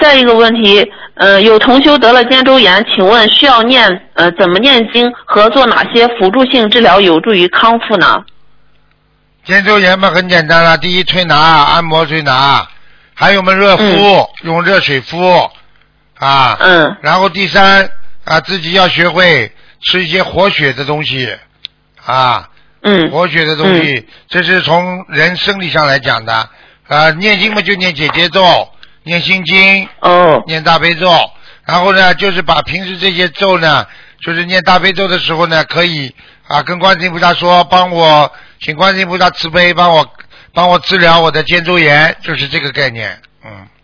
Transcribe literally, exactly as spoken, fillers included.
再一个问题，呃，有同修得了肩周炎，请问需要念呃怎么念经和做哪些辅助性治疗有助于康复呢？ 肩周炎嘛，很简单了，第一推拿，按摩推拿，还有我们热敷， 嗯、 用热水敷，啊， 嗯， 然后第三啊，自己要学会吃一些活血的东西，啊， 嗯， 活血的东西，嗯、这是从人生理上来讲的，啊，念经嘛就念姐姐咒，念心经， 哦， 念大悲咒，然后呢，就是把平时这些咒呢，就是念大悲咒的时候呢，可以啊跟观世音菩萨说，帮我，请观世音菩萨慈悲，帮我帮我治疗我的肩周炎，就是这个概念，嗯。